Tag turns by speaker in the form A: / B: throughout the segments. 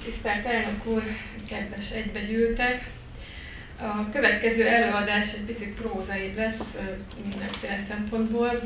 A: Tisztelt elnök úr, kedves egybegyűltek! A következő előadás egy picit prózaibb lesz mindenféle szempontból.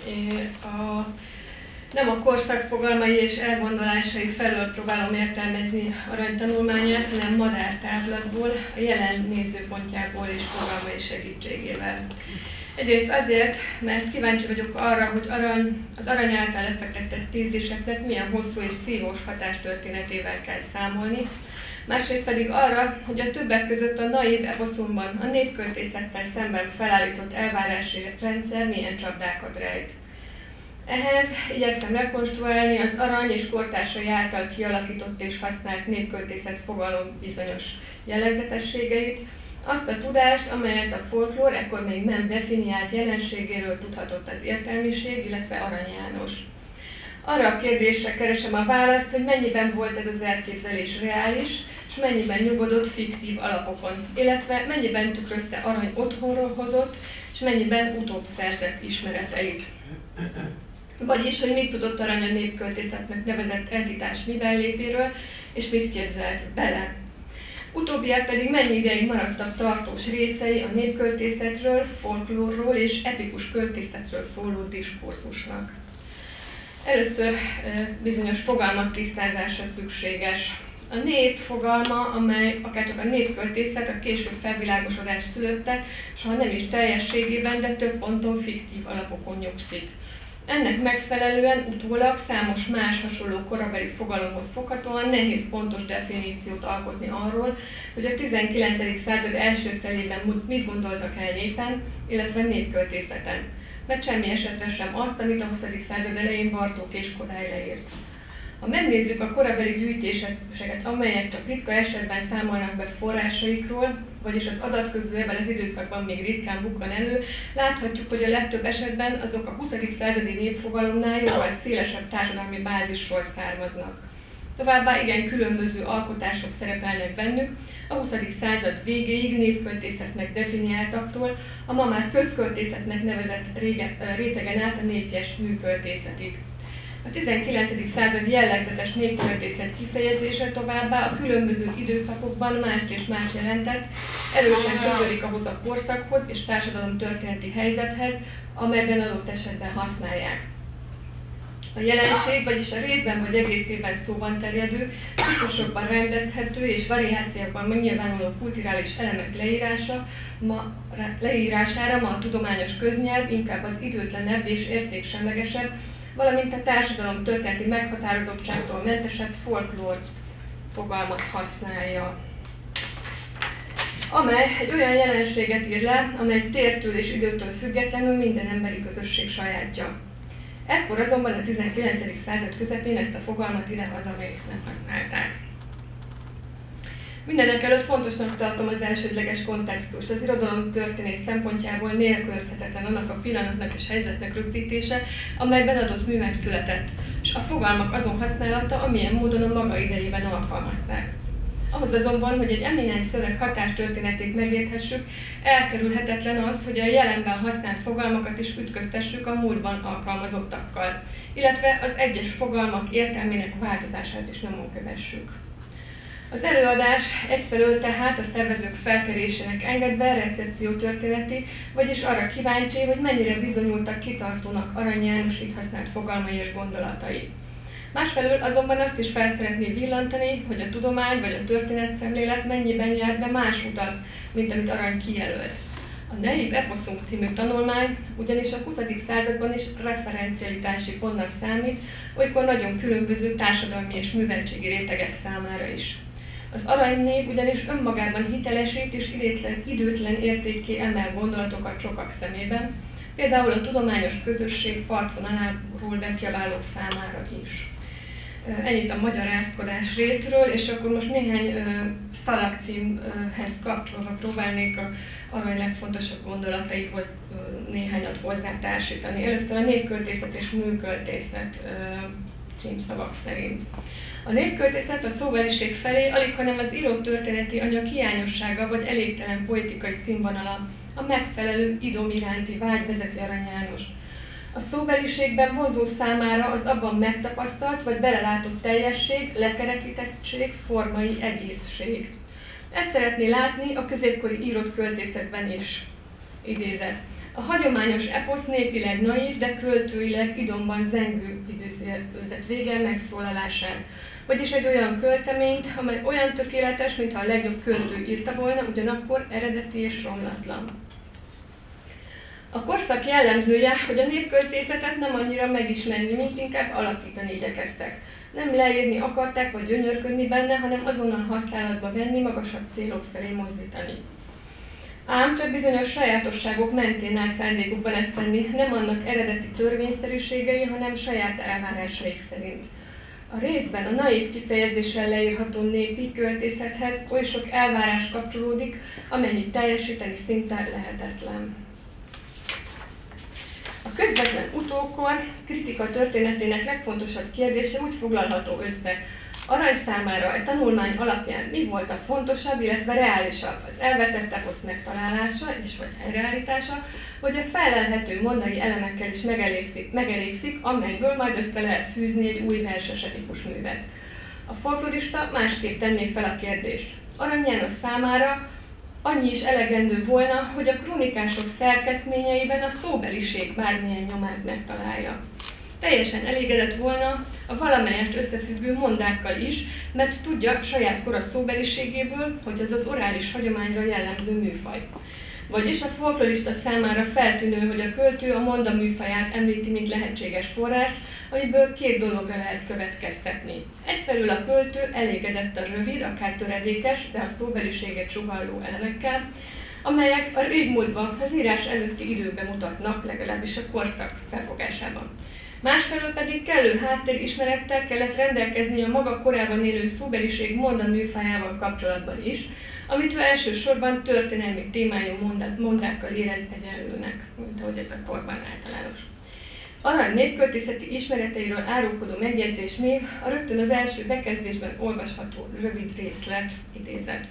A: Nem a korszak fogalmai és elgondolásai felől próbálom értelmezni aranytanulmányát, hanem madártávlatból, a jelen nézőpontjából és fogalmai segítségével. Egyrészt azért, mert kíváncsi vagyok arra, hogy az arany által lefektetett tézéseknek milyen hosszú és szívós hatástörténetével kell számolni, másrészt pedig arra, hogy a többek között a naív eposzumban a népköltészettel szemben felállított elvárási rendszer milyen csapdákat rejt. Ehhez igyekszem rekonstruálni az arany és kortársai által kialakított és használt népköltészet fogalom bizonyos jellegzetességeit, azt a tudást, amelyet a folklór ekkor még nem definiált jelenségéről tudhatott az értelmiség, illetve Arany János. Arra a kérdésre keresem a választ, hogy mennyiben volt ez az elképzelés reális, és mennyiben nyugodott fiktív alapokon, illetve mennyiben tükrözte Arany otthonról hozott, és mennyiben utóbb szerzett ismereteit. Vagyis, hogy mit tudott Arany a népköltészetnek nevezett entitás miben létéről, és mit képzelt bele. Utóbbiak pedig mennyi ideig maradtak tartós részei a népköltészetről, folklórról és epikus költészetről szóló diskurzusnak. Először bizonyos fogalmak tisztázása szükséges. A nép fogalma, amely akárcsak a népköltészet a később felvilágosodás szülötte, és ha nem is teljességében, de több ponton fiktív alapokon nyugszik. Ennek megfelelően utólag számos más hasonló korabeli fogalomhoz foghatóan nehéz pontos definíciót alkotni arról, hogy a 19. század első felében mit gondoltak el népen, illetve népköltészeten, mert semmi esetre sem azt, amit a 20. század elején Bartók és Kodály leírt. Ha megnézzük a korabeli gyűjtéseket, amelyek csak ritka esetben számolnak be forrásaikról, vagyis az adatközlő ebben az időszakban még ritkán bukkan elő, láthatjuk, hogy a legtöbb esetben azok a 20. századi népfogalomnál jóval szélesebb társadalmi bázisról származnak. Továbbá igen különböző alkotások szerepelnek bennük, a 20. század végéig népköltészetnek definiáltaktól a ma már közköltészetnek nevezett rétegen át a népjes műköltészetig. A 19. század jellegzetes népköltészet kifejezése továbbá a különböző időszakokban mást és más jelentett, erősen kötődik ahhoz a korszakhoz és társadalomtörténeti helyzethez, amelyben adott esetben használják. A jelenség, vagyis a részben vagy egészében szóban terjedő, típusokban rendezhető és variációkban megnyilvánuló kulturális elemek leírására ma a tudományos köznyelv inkább az időtlenebb és értéksemlegesebb, valamint a társadalom történeti meghatározottságtól mentesebb folklór fogalmat használja, amely egy olyan jelenséget ír le, amely tértől és időtől függetlenül minden emberi közösség sajátja. Ekkor azonban a 19. század közepén ezt a fogalmat ide-haza még nem használták. Mindenekelőtt fontosnak tartom az elsődleges kontextust. Az irodalomtörténés szempontjából nélkülözhetetlen annak a pillanatnak és helyzetnek rögzítése, amelyben adott mű megszületett, és a fogalmak azon használata, amilyen módon a maga idejében alkalmazták. Ahhoz azonban, hogy egy eminens szöveg hatástörténetét megérthessük, elkerülhetetlen az, hogy a jelenben használt fogalmakat is ütköztessük a múltban alkalmazottakkal, illetve az egyes fogalmak értelmének változását is nyomon kövessük. Az előadás egyfelől tehát a szervezők felkerésének engedve recepciótörténeti, vagyis arra kíváncsi, hogy mennyire bizonyultak kitartónak Arany János itt használt fogalmai és gondolatai. Másfelől azonban azt is fel szeretné villantani, hogy a tudomány vagy a történetszemlélet mennyiben járt be más utat, mint amit Arany kijelölt. A Naív eposzunk című tanulmány ugyanis a 20. században is referencialitási pontnak számít, olykor nagyon különböző társadalmi és műveltségi rétegek számára is. Az aranynév ugyanis önmagában hitelesít és időtlen értékké emel gondolatokat sokak szemében, például a tudományos közösség partvonaláról bekiabálók számára is. Ennyit a magyarázkodás részről, és akkor most néhány szalagcímhez kapcsolva próbálnék az Arany legfontosabb gondolataihoz néhányat hozzátársítani. Először a népköltészet és műköltészet címszavak szerint. A népköltészet a szóbeliség felé alighanem az írott történeti anyag hiányossága vagy elégtelen poetikai színvonala, a megfelelő idom iránti vágy vezeti Arany Jánost. A szóbeliségben vonzó számára az abban megtapasztalt vagy belelátott teljesség, lekerekítettség, formai egészség. Ezt szeretné látni a középkori írott költészetben is. Idézet. A hagyományos eposz népileg naív, de költőileg idomban zengő idézet vége megszólalását. Vagyis egy olyan költeményt, amely olyan tökéletes, mintha a legjobb költő írta volna, ugyanakkor eredeti és romlatlan. A korszak jellemzője, hogy a népköltészetet nem annyira megismerni, mint inkább alakítani igyekeztek. Nem leírni akarták vagy gyönyörködni benne, hanem azonnal használatba venni, magasabb célok felé mozdítani. Ám csak bizonyos sajátosságok mentén állt szándékukban ezt tenni, nem annak eredeti törvényszerűségei, hanem saját elvárásaik szerint. A részben a naív kifejezéssel leírható népi költészethez oly sok elvárás kapcsolódik, amennyit teljesíteni szinte lehetetlen. A közvetlen utókor kritika történetének legfontosabb kérdése úgy foglalható össze. Arany számára egy tanulmány alapján mi volt a fontosabb, illetve reálisabb, az elveszett eposz megtalálása és vagy helyreállítása, vagy a felelhető mondai elemekkel is megelégszik, amelyből majd össze lehet fűzni egy új verses epikus művet. A folklorista másképp tenné fel a kérdést. Arany János számára annyi is elegendő volna, hogy a krónikások szerkesztményeiben a szóbeliség bármilyen nyomát megtalálja. Teljesen elégedett volna a valamelyest összefüggő mondákkal is, mert tudja saját kora szóbeliségéből, hogy ez az orális hagyományra jellemző műfaj. Vagyis a folklorista számára feltűnő, hogy a költő a monda műfaját említi, mint lehetséges forrást, amiből két dologra lehet következtetni. Egyfelől a költő elégedett a rövid, akár töredékes, de a szóbeliséget sugalló elemekkel, amelyek a régmúltban, az írás előtti időben mutatnak, legalábbis a korszak felfogásában. Másfelől pedig kellő háttérismerettel kellett rendelkezni a maga korában élő szóbeliség monda műfajával kapcsolatban is, amit ő elsősorban történelmi témájú mondákkal érez egyenlőnek, mint ahogy ez a korban általános. Arany népköltészeti ismereteiről árulkodó megjegyzés még a rögtön az első bekezdésben olvasható rövid részlet idézet.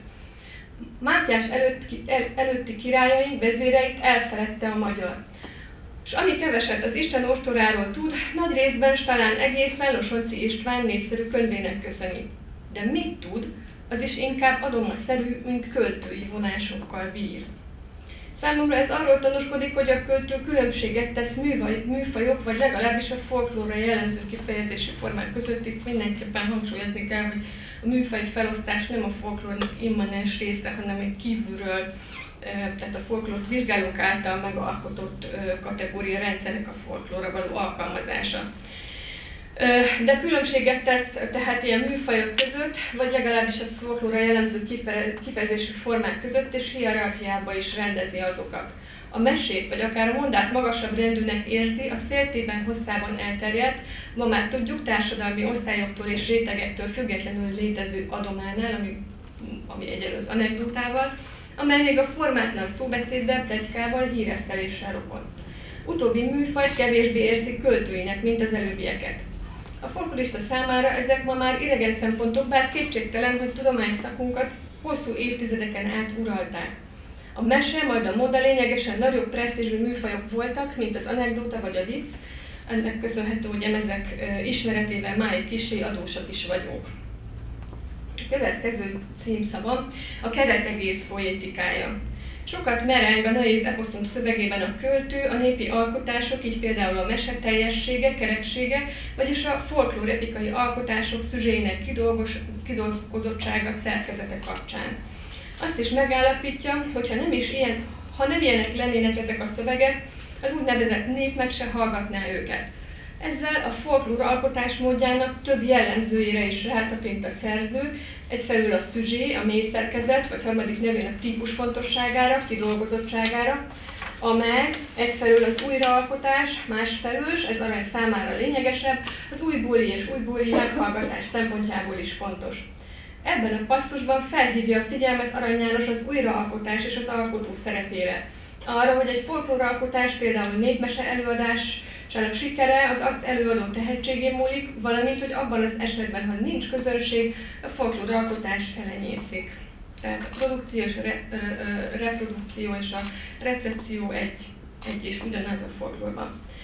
A: Mátyás előtti királyai, vezéreit elfeledte a magyar. És ami keveset az Isten ostoráról tud, nagy részben, s talán egészen Losonczy István népszerű könyvének köszöni. De mit tud, az is inkább adomaszerű, mint költői vonásokkal bír. Számomra ez arról tanúskodik, hogy a költő különbséget tesz műfajok, vagy legalábbis a folklórra jellemző kifejezési formák között. Itt mindenképpen hangsúlyozni kell, hogy a műfaj felosztás nem a folklórnak immanens része, hanem egy kívülről, tehát a folklórt vizsgálók által megalkotott kategória rendszernek a folklórra való alkalmazása. De különbséget tesz tehát ilyen műfajok között, vagy legalábbis a folklórra jellemző kifejezési formák között, és hierarchiába is rendezi azokat. A mesét, vagy akár a mondát magasabb rendűnek érzi, a széltében hosszában elterjedt, ma már tudjuk, társadalmi osztályoktól és rétegektől függetlenül létező adománál, ami egyenlő az anekdotával, amely még a formátlan szóbeszéddel, pletykával, híreszteléssel rokon. Utóbbi műfajt kevésbé érzik költőinek, mint az előbbieket. A folklorista számára ezek ma már idegen szempontok, bár kétségtelen, hogy tudományszakunkat hosszú évtizedeken át uralták. A mese, majd a moda lényegesen nagyobb presztízsű műfajok voltak, mint az anekdóta vagy a vicc, ennek köszönhető, hogy ezek ismeretével máig kissé adósak is vagyunk. A következő címszavam a kerekegész poétikája. Sokat mereng a naív eposzunk szövegében a költő, a népi alkotások, így például a mese teljessége, kereksége, vagyis a folklórepikai alkotások szüzsének kidolgozottsága szerkezete kapcsán. Azt is megállapítja, hogy ha nem ilyenek lennének ezek a szövegek, az úgynevezett nép meg se hallgatná őket. Ezzel a folklór alkotásmódjának több jellemzőjére is rátapint a szerző, egyfelől a szüzsé, a mély szerkezet, vagy harmadik nevén a típus fontosságára, kidolgozottságára, amely egyfelől az újraalkotás, másfelől, ez Arany számára lényegesebb, az újbóli és újbóli meghallgatás szempontjából is fontos. Ebben a passzusban felhívja a figyelmet Arany János az újraalkotás és az alkotó szerepére. Arra, hogy egy folklóralkotás, például népmese előadásának sikere az azt előadó tehetségén múlik, valamint, hogy abban az esetben, ha nincs közönség, a folklóralkotás elenyészik. Tehát a produkció és a reprodukció és a recepció egy és ugyanaz a folklórban.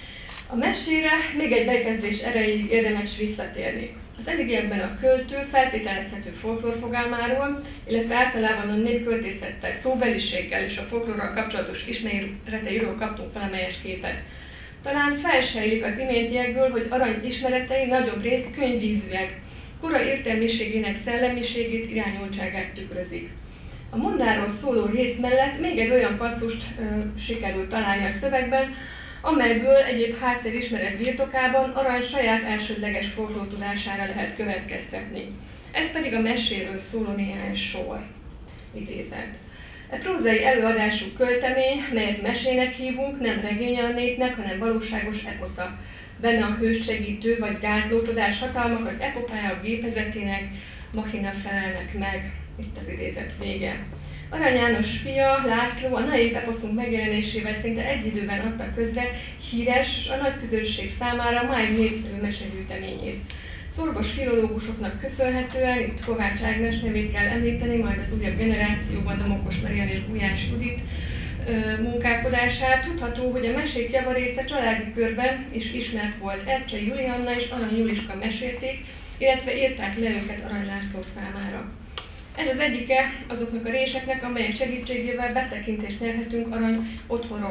A: A mesére még egy bekezdés erejéig érdemes visszatérni. Az eddigiekben a költő feltételezhető folklórfogalmáról, illetve általában a népköltészettel, szóbeliséggel és a folklórral kapcsolatos ismereteiről kaptunk valamelyes képet. Talán felsejlik az iméntiekből, hogy Arany ismeretei nagyobb részt könyvízűek, kora értelmiségének szellemiségét, irányultságát tükrözik. A mondáról szóló rész mellett még egy olyan passzust sikerült találni a szövegben, amelyből egyéb háttérismeret birtokában Arany saját elsődleges folklórtudására lehet következtetni. Ez pedig a meséről szóló néhány sor. Idézet. A prózai előadású költemény, melyet mesének hívunk, nem regénye a népnek, hanem valóságos eposza. Benne a hőst segítő vagy gátló csodás hatalmak az epopája gépezetének, machina felelnek meg. Itt az idézet vége. Arany János fia, László a naiv eposzunk megjelenésével szinte egy időben adta közre híres és a nagy közönség számára máig népszerű mesegyűjteményét. Szorgos filológusoknak köszönhetően, itt Kovács Ágnes nevét kell említeni, majd az újabb generációban Domokos Marian és Gulyás Judit munkálkodását, tudható, hogy a mesék javarésze családi körben is ismert volt. Ercsei Julianna és Arany Juliska mesélték, illetve írták le őket Arany László számára. Ez az egyike azoknak a réseknek, amelyek segítségével betekintést nyerhetünk Arany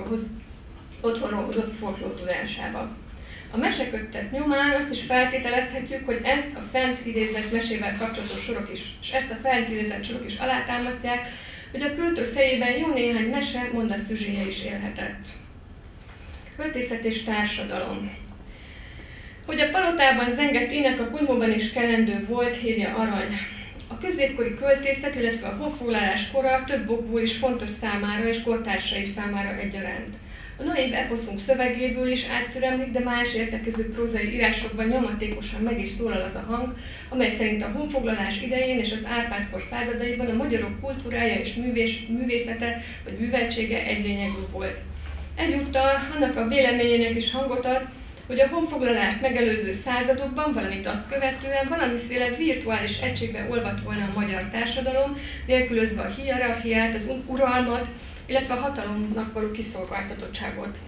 A: otthonról hozott folklórtudásába. A meseköttet nyomán azt is feltételezhetjük, hogy ezt a fent idézett mesével kapcsolatos sorok is, és ezt a fent idézett sorok is alátámasztják, hogy a költő fejében jó néhány mese mondaszüzséje is élhetett. Költészet és társadalom. Hogy a palotában zengett ének a kunyhóban is kelendő volt, írja Arany. A középkori költészet, illetve a honfoglalás kora több okból is fontos számára és kortársai számára egyaránt. A naiv eposzunk szövegéből is átszüremlik, de más értekező prózai írásokban nyomatékosan meg is szólal az a hang, amely szerint a honfoglalás idején és az Árpád-kor századaiban a magyarok kultúrája és művészete vagy műveltsége egylényegű volt. Egyúttal annak a véleményének is hangot ad, hogy a honfoglalást megelőző századokban, valamint azt követően valamiféle virtuális egységbe olvadt volna a magyar társadalom, nélkülözve a hierarchiát, az uralmat, illetve a hatalomnak való kiszolgáltatottságot.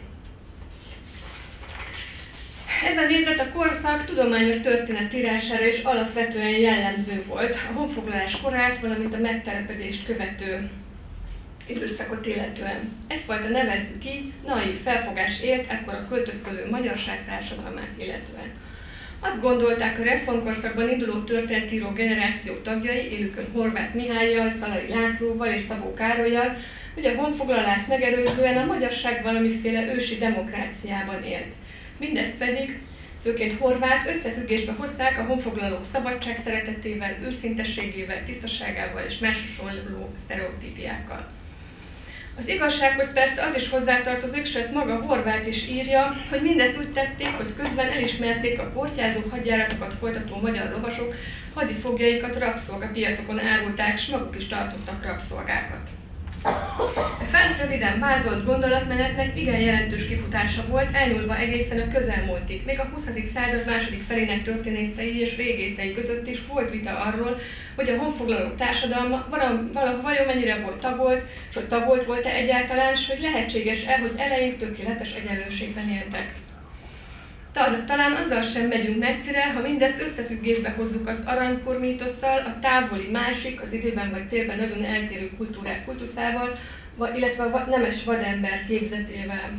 A: Ez a nézet a korszak tudományos történetírására is alapvetően jellemző volt, a honfoglalás korát, valamint a megtelepedést követő időszakot illetően. Egyfajta nevezzük így, naív felfogás élt ekkor a költözködő magyarság társadalmát illetően. Azt gondolták a reformkorszakban induló történetíró generáció tagjai, élükön Horváth Mihállyal, Szalai Lászlóval és Szabó Károllyal, hogy a honfoglalást megelőzően a magyarság valamiféle ősi demokráciában élt. Mindezt pedig, főként Horváth, összefüggésbe hozták a honfoglalók szabadságszeretetével, őszintességével, tisztaságával és más hasonló sztereotípiákkal. Az igazsághoz persze az is hozzátartozik, sőt maga Horváth is írja, hogy mindezt úgy tették, hogy közben elismerték a portyázó hadjáratokat folytató magyar lovasok hadifogjaikat rabszolgapiacokon árulták, s maguk is tartottak rabszolgákat. A fent röviden vázolt gondolatmenetnek igen jelentős kifutása volt, elnyúlva egészen a közelmúltig. Még a 20. század második felének történészei és régészei között is volt vita arról, hogy a honfoglalók társadalma vajon mennyire volt tagolt, és hogy tagolt volt-e egyáltalán, és hogy lehetséges-e, hogy eleink tökéletes egyenlőségben éltek. Talán azzal sem megyünk messzire, ha mindezt összefüggésbe hozzuk az aranykor mítosszal, a távoli másik, az időben vagy térben nagyon eltérő kultúrák kultuszával, illetve a nemes vadember képzetével.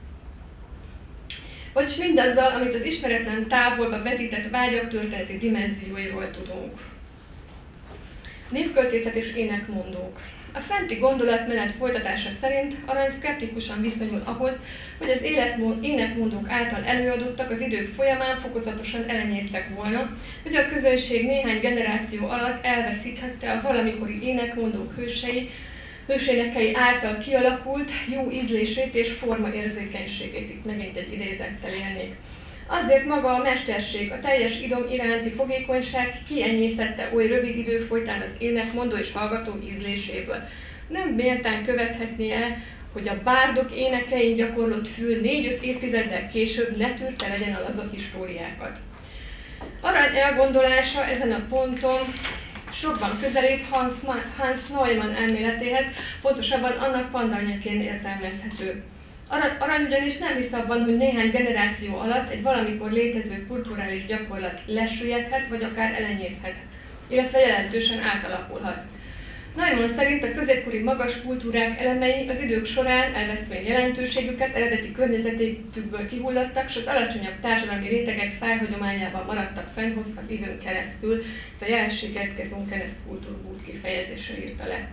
A: Vagyis mindazzal, amit az ismeretlen távolba vetített vágyak történeti dimenzióiról tudunk. Népköltészet és énekmondók. A fenti gondolatmenet folytatása szerint Arany szkeptikusan viszonyul ahhoz, hogy az énekmondók által előadottak az idők folyamán fokozatosan elenyésztek volna, hogy a közönség néhány generáció alatt elveszíthette a valamikori énekmondók hősénekei által kialakult jó ízlését és formaérzékenységét, itt megint egy idézettel élnék. Azért maga a mesterség, a teljes idom iránti fogékonyság kienyészette oly rövid idő folytán az énekmondó és hallgató ízléséből. Nem méltán követhetnie, hogy a bárdok énekein gyakorlott fül 4-5 évtizeddel később ne tűrte legyen a laza históriákat. Arany elgondolása ezen a ponton sokban közelít Hans Neumann elméletéhez, pontosabban annak pandanyjaként értelmezhető. Arany ugyanis nem hisz abban, hogy néhány generáció alatt egy valamikor létező kulturális gyakorlat lesüllyedhet, vagy akár elenyészhet, illetve jelentősen átalakulhat. Neumann szerint a középkori magas kultúrák elemei az idők során elvesztvén jelentőségüket, eredeti környezetükből kihulladtak, és az alacsonyabb társadalmi rétegek szájhagyományában maradtak fenn hosszabb időn keresztül. A jelenséget Gesundkeres Kulturgut kifejezéssel írta le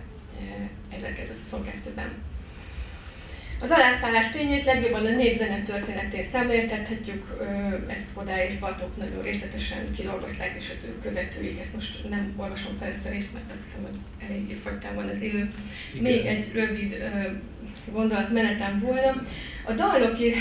A: 1922-ben. Az alászállás tényét legjobban a népzene történetén szemléltethetjük, ezt Kodály és Bartók nagyon részletesen kidolgozták, és az ő követőik, ezt most nem olvasom fel ezt a részt, mert azt hiszem, hogy eléggé fogytán van az idő. Még egy rövid gondolatmenetem volna. A dalnoki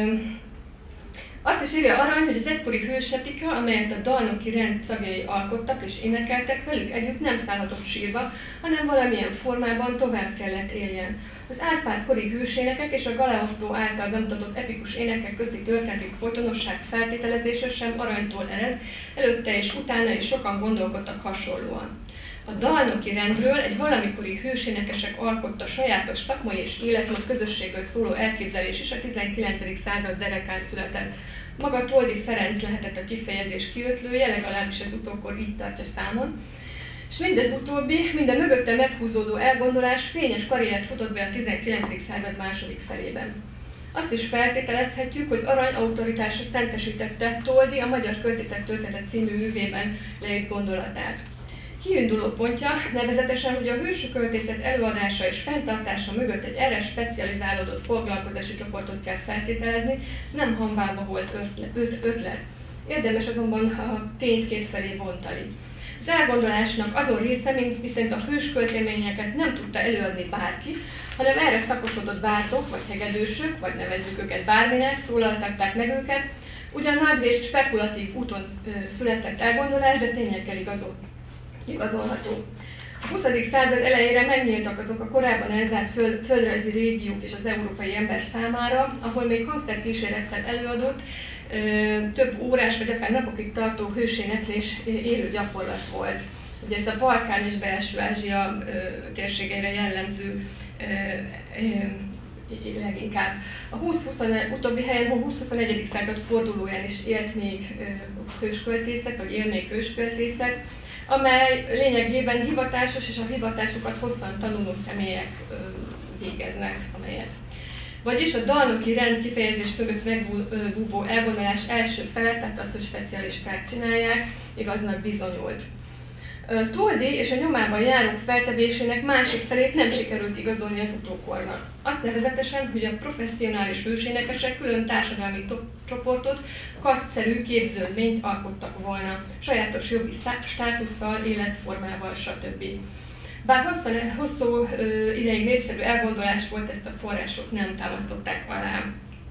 A: azt is írja Arany, hogy az egykori hősepika, amelyet a dalnoki rend tagjai alkottak és énekeltek, velük együtt nem szállhatott sírba, hanem valamilyen formában tovább kellett éljen. Az Árpád kori hősénekek és a Galeotto által bemutatott epikus énekek közti történeti folytonosság feltételezése sem Aranytól ered, előtte és utána is sokan gondolkodtak hasonlóan. A dalnoki rendről egy valamikori hősénekesek alkotta sajátos szakmai és életmód közösségről szóló elképzelés is a 19. század derekán született. Maga Toldy Ferenc lehetett a kifejezés kiötlője, legalábbis az utókor így tartja számon. És mindez utóbbi, minden mögötte meghúzódó elgondolás fényes karriert futott be a 19. század második felében. Azt is feltételezhetjük, hogy Arany autoritása szentesítette Toldy a Magyar Költészet története című művében leírt gondolatát. Kiinduló pontja nevezetesen, hogy a hősű költészet előadása és fenntartása mögött egy erre specializálódott foglalkozási csoportot kell feltételezni, nem hanvába volt ötlet. Érdemes azonban a tényt kétfelé bontani. Az elgondolásnak azon része, mint viszont a hőskölteményeket nem tudta előadni bárki, hanem erre szakosodott bártok, vagy hegedűsök, vagy nevezzük őket bárminek, szólaltatták meg őket, ugyan nagyrészt spekulatív úton született elgondolás, de tényekkel igazolható. A 20. század elejére megnyíltak azok a korábban elzárt földrajzi régiók és az európai ember számára, ahol még hangszerkísérettel előadott, több órás vagy akár napokig tartó hőséneklés élő gyakorlat volt. Ugye ez a Balkán és Belső-Ázsia térségeire jellemző leginkább. A utóbbi helyen a 20-21. század fordulóján is élt még hősköltészet, vagy él még hősköltészet, amely lényegében hivatásos és a hivatásokat hosszan tanuló személyek végeznek, amelyet. Vagyis a dalnoki rend kifejezés mögött megbúvó elvonulás első fele, tehát az, hogy specialisták csinálják, igaznak bizonyult. Toldy és a nyomában járók feltevésének másik felét nem sikerült igazolni az utókornak. Azt nevezetesen, hogy a professzionális hősénekesek külön társadalmi csoportot, kasztszerű képződményt alkottak volna, sajátos jogi státusszal, életformával, stb. Bár hosszú ideig népszerű elgondolás volt, ezt a források nem támasztották alá.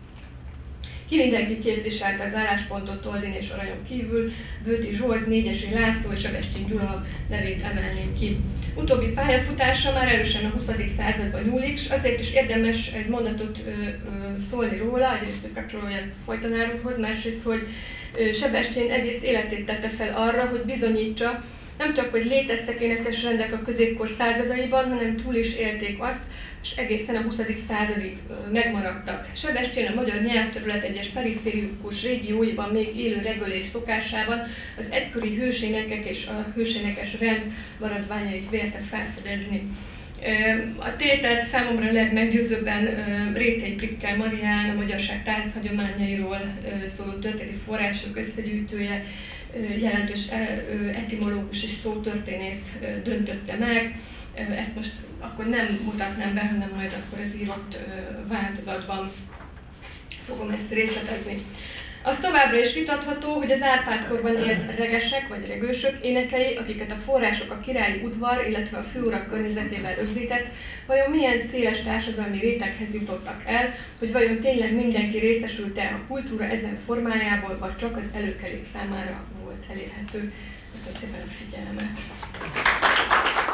A: Ki mindenki képviselte az álláspontot Toldyn és Aranyon kívül, Bőti Zsolt, Négyesi László és Sebestyén Gyula nevét emelném ki. Utóbbi pályafutása már erősen a 20. században nyúlik, és azért is érdemes egy mondatot szólni róla, egyrészt, hogy kapcsolódjak Folytanár úrhoz, másrészt, hogy Sebestyén egész életét tette fel arra, hogy bizonyítsa, nem csak, hogy léteztek énekesrendek a középkor századaiban, hanem túl is élték azt, és egészen a 20. századig megmaradtak. Sebestyén a magyar nyelvterület egyes periférikus régióiban még élő regölés szokásában az egykori hősénekek és a hősénekes rend maradványait vélte felfedezni. A tételt számomra a legmeggyőzőbben Rétei Prikkel Marián, a magyarság tárgyhagyományairól szóló történeti források összegyűjtője, jelentős etimológus és szótörténész döntötte meg. Ezt most akkor nem mutatnám be, hanem majd akkor az írott változatban fogom ezt részletezni. Az továbbra is vitatható, hogy az Árpád-korban élt regesek vagy regősök énekei, akiket a források a királyi udvar, illetve a főurak környezetével rögzített, vajon milyen széles társadalmi réteghez jutottak el, hogy vajon tényleg mindenki részesült-e a kultúra ezen formájából, vagy csak az előkelők számára volt elérhető. Köszönöm szépen a figyelmet!